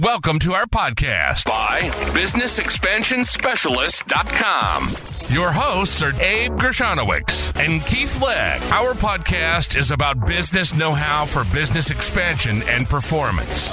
Welcome to our podcast by BusinessExpansionSpecialist.com. Your hosts are Abe Gershanowicz and Keith Legg. Our podcast is about business know-how for business expansion and performance.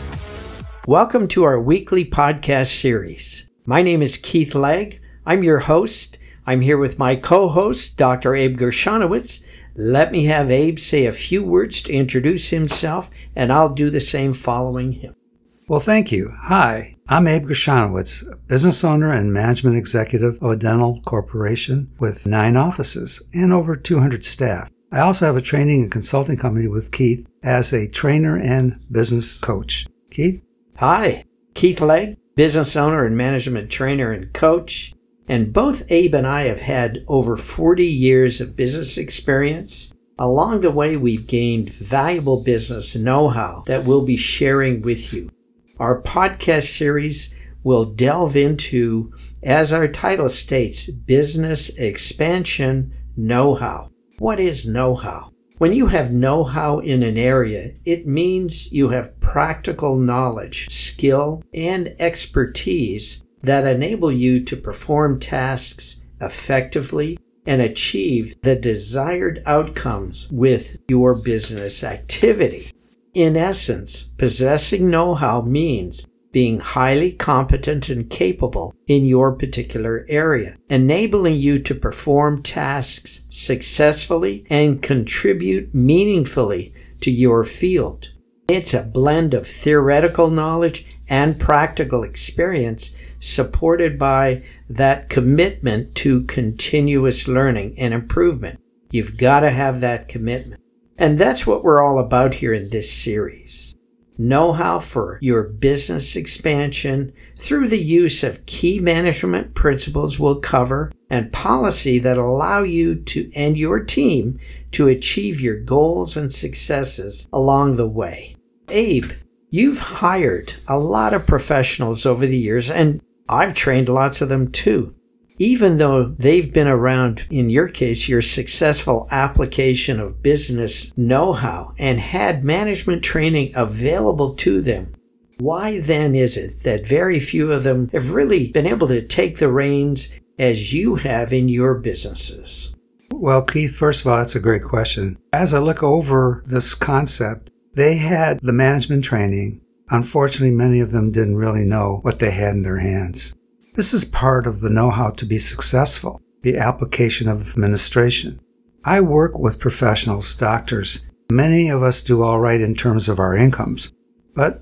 Welcome to our weekly podcast series. My name is Keith Legg. I'm your host. I'm here with my co-host, Dr. Abe Gershanowicz. Let me have Abe say a few words to introduce himself, and I'll do the same following him. Well, thank you. Hi, I'm Abe Gershanowicz, business owner and management executive of a dental corporation with 9 offices and over 200 staff. I also have a training and consulting company with Keith as a trainer and business coach. Keith? Hi, Keith Legg, business owner and management trainer and coach. And both Abe and I have had over 40 years of business experience. Along the way, we've gained valuable business know-how that we'll be sharing with you. Our podcast series will delve into, as our title states, business expansion know-how. What is know-how? When you have know-how in an area, it means you have practical knowledge, skill, and expertise that enable you to perform tasks effectively and achieve the desired outcomes with your business activity. In essence, possessing know-how means being highly competent and capable in your particular area, enabling you to perform tasks successfully and contribute meaningfully to your field. It's a blend of theoretical knowledge and practical experience supported by that commitment to continuous learning and improvement. You've got to have that commitment. And that's what we're all about here in this series. Know-how for your business expansion through the use of key management principles we'll cover and policy that allow you to and your team to achieve your goals and successes along the way. Abe, you've hired a lot of professionals over the years, and I've trained lots of them too. Even though they've been around, in your case, your successful application of business know-how and had management training available to them, why then is it that very few of them have really been able to take the reins as you have in your businesses? Well, Keith, first of all, that's a great question. As I look over this concept, they had the management training. Unfortunately, many of them didn't really know what they had in their hands. This is part of the know-how to be successful, the application of administration. I work with professionals, doctors. Many of us do all right in terms of our incomes. But,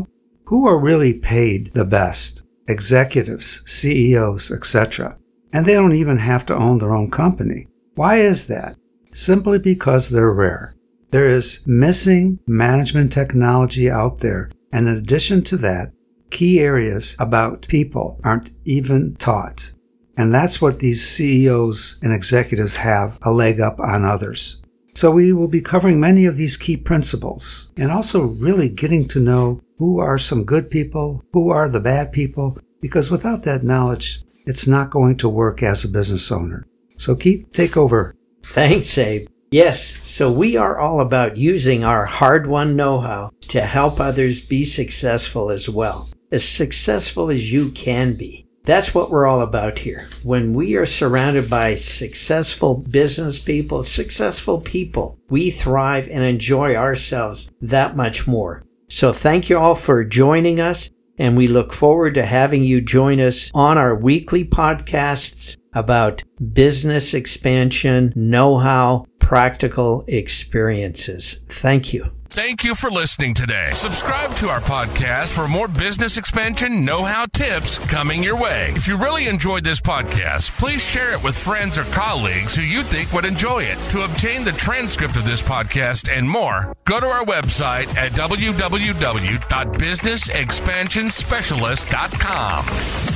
who are really paid the best? Executives, CEOs, etc. And they don't even have to own their own company. Why is that? Simply because they're rare. There is missing management technology out there. And in addition to that, key areas about people aren't even taught. And that's what these CEOs and executives have a leg up on others. So we will be covering many of these key principles and also really getting to know who are some good people, who are the bad people, because without that knowledge, it's not going to work as a business owner. So Keith, take over. Thanks, Abe. Yes, so we are all about using our hard-won know-how to help others be successful as well. As successful as you can be. That's what we're all about here. When we are surrounded by successful business people, successful people, we thrive and enjoy ourselves that much more. So thank you all for joining us, and we look forward to having you join us on our weekly podcasts about business expansion, know-how, practical experiences. Thank you. Thank you for listening today. Subscribe to our podcast for more business expansion know-how tips coming your way. If you really enjoyed this podcast, please share it with friends or colleagues who you think would enjoy it. To obtain the transcript of this podcast and more, go to our website at www.businessexpansionspecialist.com.